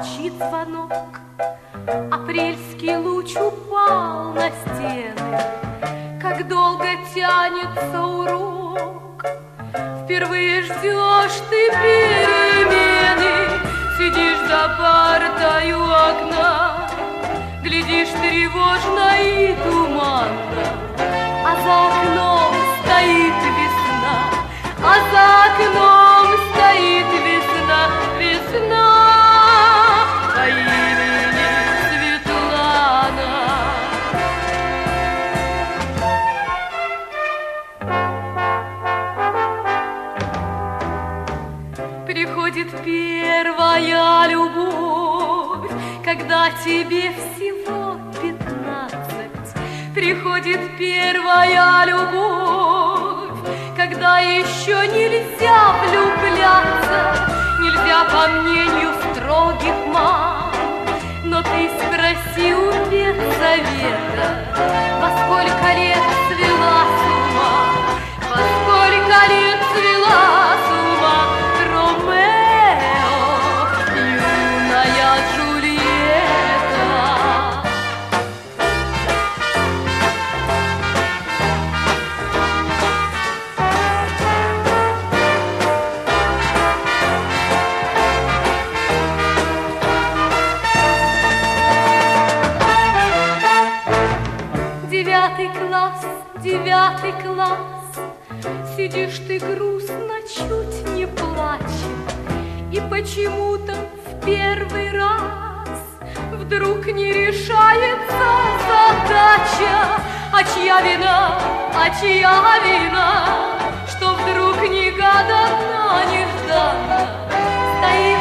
звучит звонок. Апрельский луч упал на стены. Как долго тянется урок. Впервые ждешь ты перемены. Сидишь за партою окна, глядишь тревожно и туманно, а за окном стоит весна, а за окном стоит весна, весна по имени Светлана. Приходит первая любовь, когда тебе всего 15. Приходит первая любовь, когда еще нельзя влюбляться, нельзя по мнению строгих мам. Но ты спроси у педсовета, во сколько лет свела с ума, во сколько лет свела с ума Ромео, юная Джульетта. Девятый класс, сидишь ты грустно, чуть не плачешь, и почему-то в первый раз вдруг не решается задача. А чья вина, что вдруг негаданно, нежданно стоит